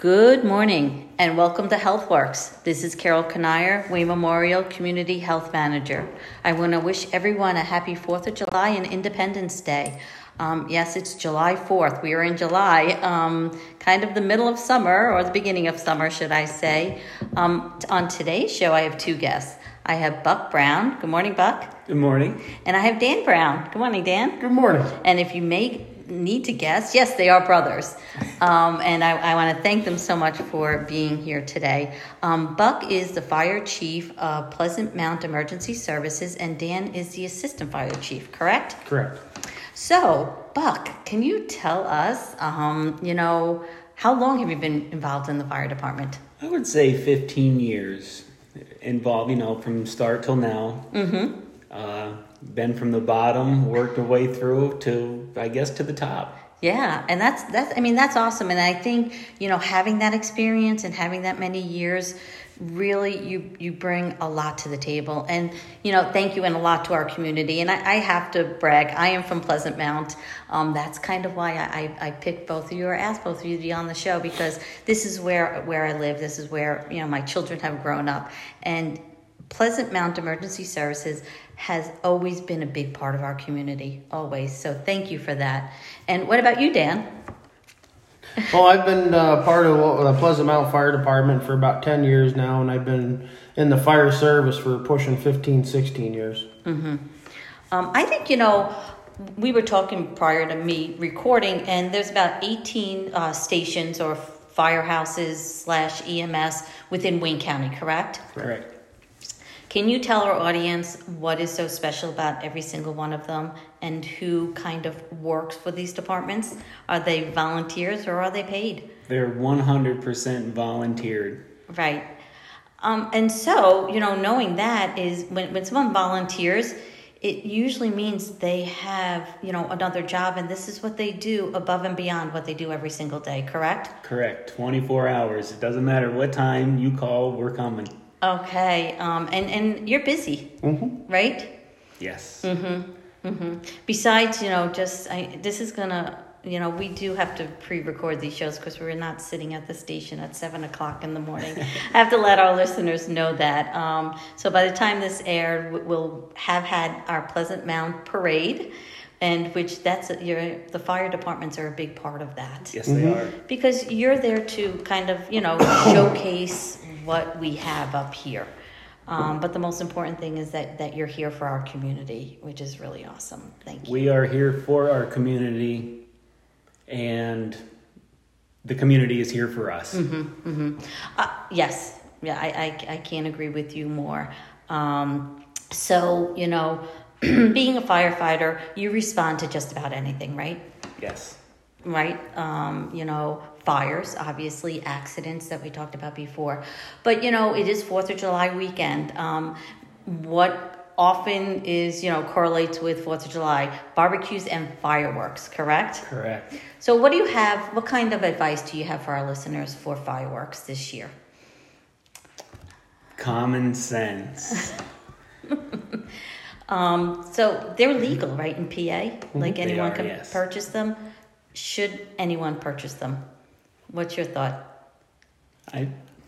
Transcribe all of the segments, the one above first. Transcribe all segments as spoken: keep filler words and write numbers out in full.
Good morning and welcome to HealthWorks. This is Carol Kanier, Wayne Memorial Community Health Manager. I want to wish everyone a happy fourth of July and Independence Day. Um, yes, it's July fourth. We are in July, um, kind of the middle of summer, or the beginning of summer, should I say. Um, on today's show, I have two guests. I have Buck Brown. Good morning, Buck. Good morning. And I have Dan Brown. Good morning, Dan. Good morning. And if you may need to guess, yes, they are brothers. Um, and I, I want to thank them so much for being here today. Um, Buck is the fire chief of Pleasant Mount Emergency Services, and Dan is the assistant fire chief, correct? Correct. So, Buck, can you tell us, um, you know, how long have you been involved in the fire department? I would say fifteen years involved, you know, from start till now. Mm-hmm. Uh, been from the bottom, worked our way through to, I guess, to the top. Yeah, and that's that's. I mean, that's awesome. And I think, you know, having that experience and having that many years, really, you you bring a lot to the table. And you know, thank you and a lot to our community. And I, I have to brag. I am from Pleasant Mount. Um, that's kind of why I, I I picked both of you or asked both of you to be on the show, because this is where where I live. This is where, you know, my children have grown up. And Pleasant Mount Emergency Services has always been a big part of our community, always. So thank you for that. And what about you, Dan? Well, I've been uh, part of the Pleasant Mount Fire Department for about ten years now, and I've been in the fire service for pushing fifteen, sixteen years. Mm-hmm. Um, I think, you know, we were talking prior to me recording, and there's about eighteen uh, stations or firehouses slash E M S within Wayne County, correct? Correct. Can you tell our audience what is so special about every single one of them and who kind of works for these departments? Are they volunteers or are they paid? They're one hundred percent volunteered. Right. Um, and so, you know, knowing that is when, when someone volunteers, it usually means they have, you know, another job, and this is what they do above and beyond what they do every single day, correct? Correct. twenty-four hours. It doesn't matter what time you call, we're coming. Okay, um, and, and you're busy, Mm-hmm. right? Yes. Mm-hmm, mm-hmm. Besides, you know, just, I, this is gonna, you know, we do have to pre-record these shows because we're not sitting at the station at seven o'clock in the morning. I have to let our listeners know that. Um, so by the time this aired, we'll have had our Pleasant Mount Parade, and which that's, your the fire departments are a big part of that. Yes, they Mm-hmm. are. Because you're there to kind of, you know, showcase what we have up here. Um, but the most important thing is that, that you're here for our community, which is really awesome. Thank you. We are here for our community, and the community is here for us. Mm-hmm, mm-hmm. Uh, yes. Yeah, I, I, I can't agree with you more. Um, so, you know, being a firefighter, you respond to just about anything, right? Yes. Right? Um, you know, fires, obviously, accidents that we talked about before. But, you know, it is fourth of July weekend. Um, what often is, you know, correlates with fourth of July, barbecues and fireworks, correct? Correct. So what do you have, what kind of advice do you have for our listeners for fireworks this year? Common sense. um, so they're legal, right, in P A? Like anyone are, can yes. purchase them? Should anyone purchase them? What's your thought? I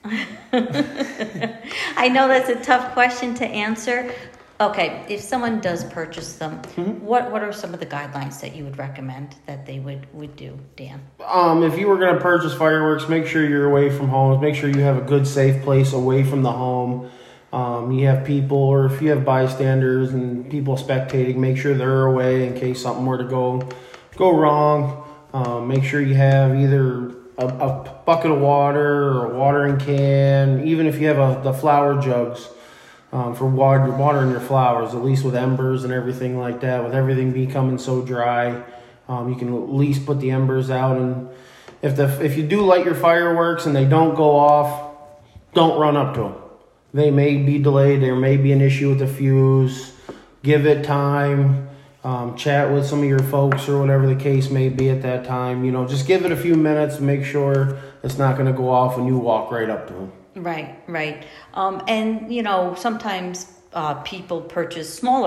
I know that's a tough question to answer. Okay, if someone does purchase them, Mm-hmm. what what are some of the guidelines that you would recommend that they would, would do, Dan? Um, if you were going to purchase fireworks, make sure you're away from homes. Make sure you have a good, safe place away from the home. Um, you have people, or if you have bystanders and people spectating, make sure they're away in case something were to go go wrong. Um, make sure you have either a, a bucket of water or a watering can, even if you have a, the flower jugs um, for water, watering your flowers, at least with embers and everything like that. With everything becoming so dry, um, you can at least put the embers out. And if the if you do light your fireworks and they don't go off, don't run up to them. They may be delayed. There may be an issue with the fuse. Give it time. Um, chat with some of your folks or whatever the case may be at that time. You know, just give it a few minutes. Make sure it's not going to go off when you walk right up to them. Right, right. Um, and, you know, sometimes uh, people purchase smaller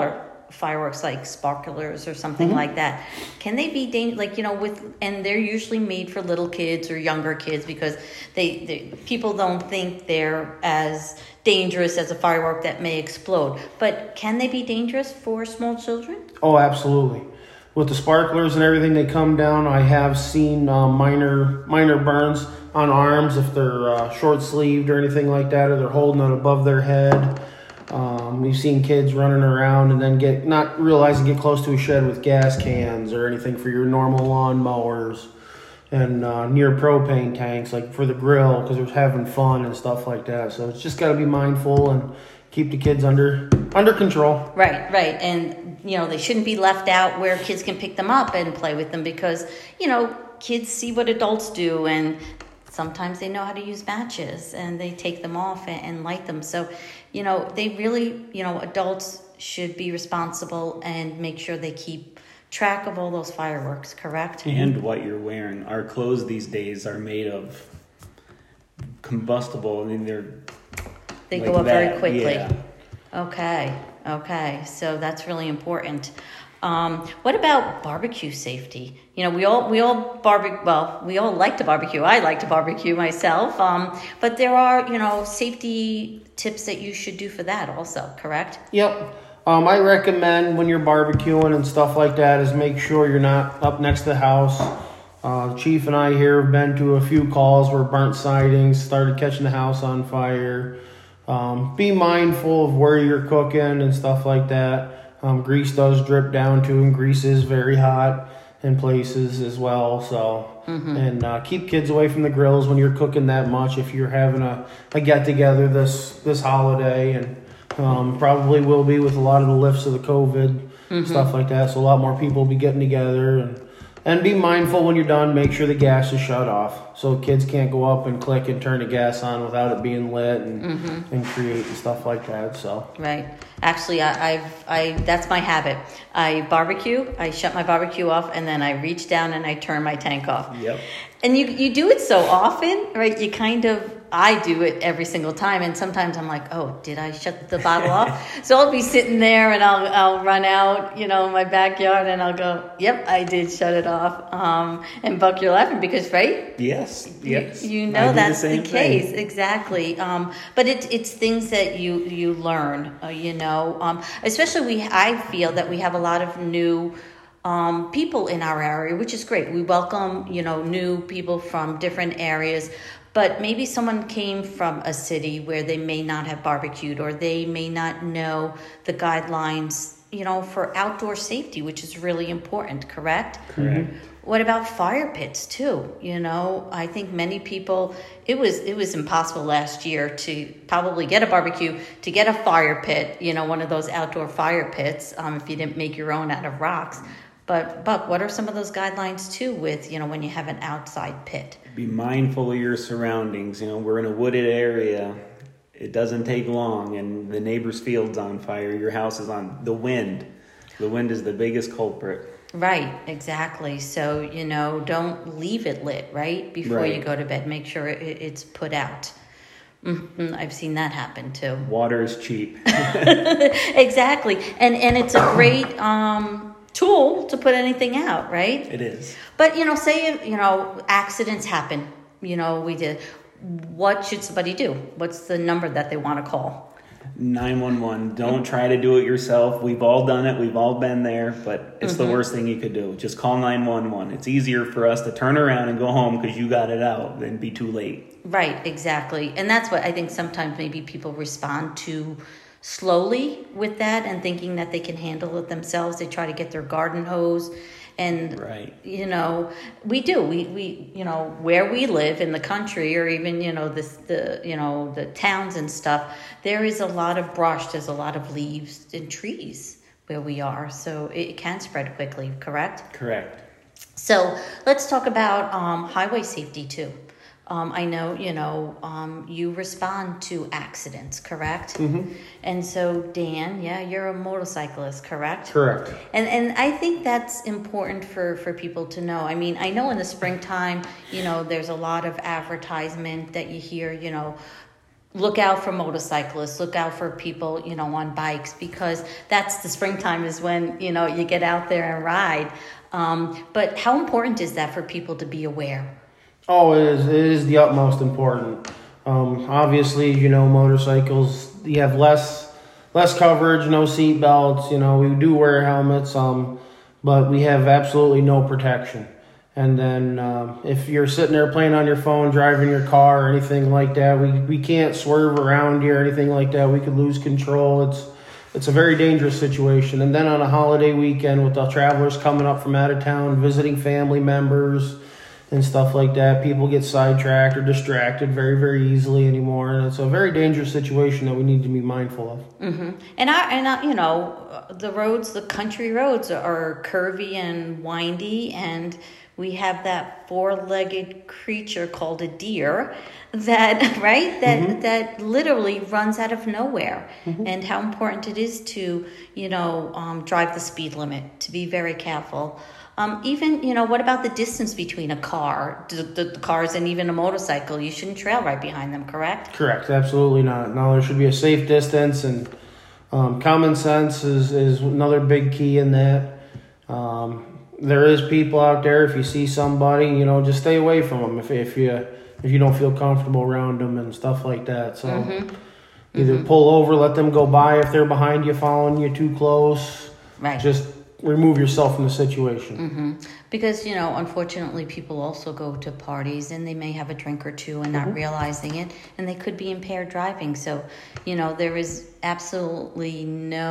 fireworks like sparklers or something Mm-hmm. like that, can they be dangerous? Like, you know, with, and they're usually made for little kids or younger kids because they, they people don't think they're as dangerous as a firework that may explode. But can they be dangerous for small children? Oh, absolutely. With the sparklers and everything, they come down. I have seen uh, minor minor burns on arms if they're uh, short sleeved or anything like that, or they're holding it above their head. Um, we've seen kids running around and then get not realizing get close to a shed with gas cans or anything for your normal lawn mowers, and uh, near propane tanks like for the grill because they're having fun and stuff like that. So it's just got to be mindful and keep the kids under under control. Right, right. And, you know, they shouldn't be left out where kids can pick them up and play with them because, you know, kids see what adults do and sometimes they know how to use matches and they take them off and, and light them. So, you know, they really, you know, adults should be responsible and make sure they keep track of all those fireworks, correct? And what you're wearing. Our clothes these days are made of combustible. I mean, they're They like go up that, very quickly. yeah. Okay, okay. So that's really important. Um, what about barbecue safety? You know, we all we all barbecue. Well, we all like to barbecue. I like to barbecue myself. Um, but there are, you know, safety tips that you should do for that also. Correct? Yep. Um, I recommend when you're barbecuing and stuff like that is make sure you're not up next to the house. Uh, Chief and I here have been to a few calls where burnt sidings started catching the house on fire. Um, be mindful of where you're cooking and stuff like that. Um, grease does drip down too, and grease is very hot in places as well. So, mm-hmm. and uh, keep kids away from the grills when you're cooking that much. If you're having a, a get together this this holiday, and um, probably will be with a lot of the lifts of the COVID mm-hmm. stuff like that. So a lot more people will be getting together, and and be mindful when you're done. Make sure the gas is shut off so kids can't go up and click and turn the gas on without it being lit and mm-hmm. and create and stuff like that. So right. Actually, I, I've, I, that's my habit. I barbecue, I shut my barbecue off, and then I reach down and I turn my tank off. Yep. And you, you do it so often, right? You kind of, I do it every single time. And sometimes I'm like, oh, did I shut the bottle off? So I'll be sitting there and I'll, I'll run out, you know, in my backyard and I'll go, yep, I did shut it off. Um, and Buck, you're laughing because, right? Yes. Yes. You, you know that's the, the case. Thing. Exactly. Um, but it, it's things that you, you learn, uh, you know, um, especially we, I feel that we have a lot of new Um, people in our area, which is great. We welcome, you know, new people from different areas, but maybe someone came from a city where they may not have barbecued or they may not know the guidelines, you know, for outdoor safety, which is really important, correct? Correct. Mm-hmm. What about fire pits too? You know, I think many people, it was it was impossible last year to probably get a barbecue, to get a fire pit, you know, one of those outdoor fire pits, um, if you didn't make your own out of rocks. But, Buck, what are some of those guidelines, too, with, you know, when you have an outside pit? Be mindful of your surroundings. You know, we're in a wooded area. It doesn't take long, and the neighbor's field's on fire. Your house is on the wind. The wind is the biggest culprit. Right, exactly. So, you know, don't leave it lit, right, before right. you go to bed. Make sure it, it's put out. Mm-hmm. I've seen that happen, too. Water is cheap. Exactly. And, and it's a great... Um, tool to put anything out, right? It is. But, you know, say, you know, accidents happen. You know, we did. What should somebody do? What's the number that they want to call? nine one one. Don't try to do it yourself. We've all done it. We've all been there. But it's mm-hmm. the worst thing you could do. Just call nine one one. It's easier for us to turn around and go home because you got it out than be too late. Right, exactly. And that's what I think sometimes maybe people respond to slowly with that and thinking that they can handle it themselves. They try to get their garden hose and, right. you know, we do. We, we, you know, where we live in the country or even, you know, this, the, you know, the towns and stuff, there is a lot of brush. There's a lot of leaves and trees where we are. So it can spread quickly, correct? Correct. So let's talk about um, highway safety too. Um, I know, you know, um, you respond to accidents, correct? Mm-hmm. And so, Dan, yeah, you're a motorcyclist, correct? Correct. And and I think that's important for, for people to know. I mean, I know in the springtime, you know, there's a lot of advertisement that you hear, you know, look out for motorcyclists, look out for people, you know, on bikes, because that's the springtime is when, you know, you get out there and ride. Um, but how important is that for people to be aware? Oh, it is, it is the utmost important. Um, obviously, you know, motorcycles, you have less less coverage, no seat belts, you know, we do wear helmets, um, but we have absolutely no protection. And then um, if you're sitting there playing on your phone, driving your car or anything like that, we, we can't swerve around you or anything like that. We could lose control. It's it's a very dangerous situation. And then on a holiday weekend with the travelers coming up from out of town, visiting family members and stuff like that, people get sidetracked or distracted very, very easily anymore. And it's a very dangerous situation that we need to be mindful of. Mm-hmm. And, I, and I, you know, the roads, the country roads are curvy and windy, and we have that four-legged creature called a deer that, right, that mm-hmm. that literally runs out of nowhere. Mm-hmm. And how important it is to, you know, um, drive the speed limit, to be very careful. Um, even, you know, what about the distance between a car, the, the, the cars and even a motorcycle? You shouldn't trail right behind them, correct? Correct, absolutely not. No, there should be a safe distance, and um, common sense is, is another big key in that. Um, there is people out there, if you see somebody, you know, just stay away from them if, if you if you don't feel comfortable around them and stuff like that. So mm-hmm. either mm-hmm. pull over, let them go by if they're behind you, following you too close. Right. Just remove yourself from the situation. Mm-hmm. Because, you know, unfortunately, people also go to parties and they may have a drink or two and not mm-hmm. realizing it, and they could be impaired driving. So, you know, there is absolutely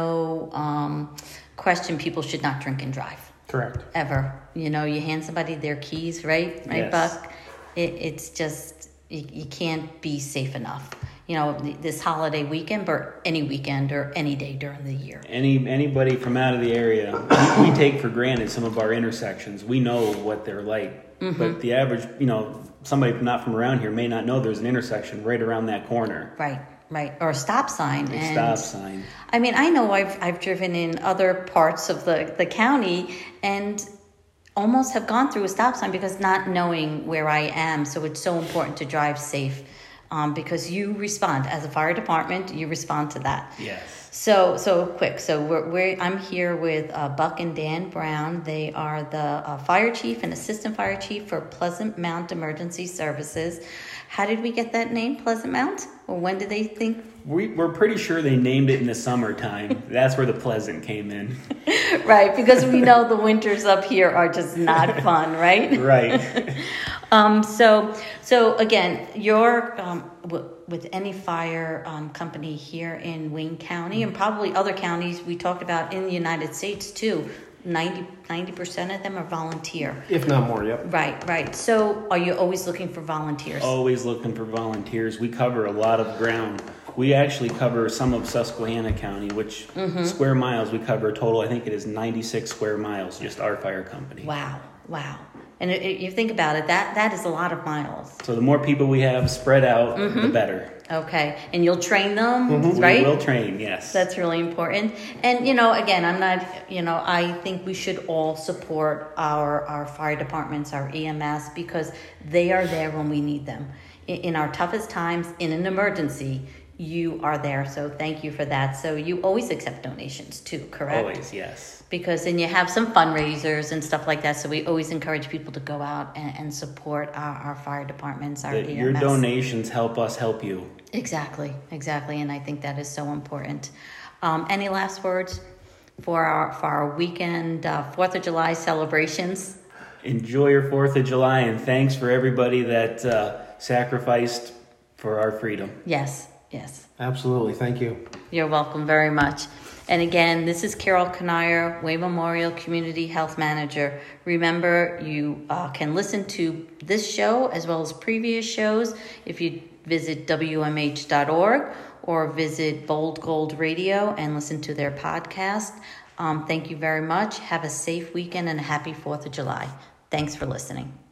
no um, question people should not drink and drive. Correct. Ever. You know, you hand somebody their keys, right? Right, yes. Buck? It, it's just, you, you can't be safe enough. You know, this holiday weekend, or any weekend, or any day during the year. Any Anybody from out of the area, we, we take for granted some of our intersections. We know what they're like. Mm-hmm. But the average, you know, somebody not from around here may not know there's an intersection right around that corner. Right. Right, or a stop sign. A and stop sign. I mean, I know I've I've driven in other parts of the, the county and almost have gone through a stop sign because not knowing where I am. So it's so important to drive safe, um, because you respond as a fire department. You respond to that. Yes. So so quick. So we're, we're I'm here with uh, Buck and Dan Brown. They are the uh, fire chief and assistant fire chief for Pleasant Mount Emergency Services. How did we get that name, Pleasant Mount? Or when did they think? We, we're pretty sure they named it in the summertime. That's where the Pleasant came in. Right, because we know the winters up here are just not fun, right? Right. um, so, so again, you're um, w- with any fire um, company here in Wayne County, and probably other counties we talked about in the United States too. ninety percent of them are volunteer. If not more, yep. Right, right. So are you always looking for volunteers? Always looking for volunteers. We cover a lot of ground. We actually cover some of Susquehanna County, which mm-hmm. square miles, we cover a total, I think it is ninety-six square miles, just our fire company. Wow, wow. And it, it, you think about it, that that is a lot of miles. So the more people we have spread out, mm-hmm. the better. Okay. And you'll train them, mm-hmm. right? We will train, yes. That's really important. And, you know, again, I'm not, you know, I think we should all support our, our fire departments, our E M S, because they are there when we need them. In, in our toughest times, in an emergency, you are there. So thank you for that. So you always accept donations too, correct? Always, yes. Because then you have some fundraisers and stuff like that. So we always encourage people to go out and, and support our, our fire departments, our the, E M S. Your donations help us help you. Exactly, exactly. And I think that is so important. Um, any last words for our, for our weekend uh, fourth of July celebrations? Enjoy your fourth of July, and thanks for everybody that uh, sacrificed for our freedom. Yes, yes. Absolutely. Thank you. You're welcome very much. And again, this is Carol Kanier, Wayne Memorial Community Health Manager. Remember, you uh, can listen to this show as well as previous shows if you visit W M H dot org or visit Bold Gold Radio and listen to their podcast. Um, thank you very much. Have a safe weekend and a happy fourth of July. Thanks for listening.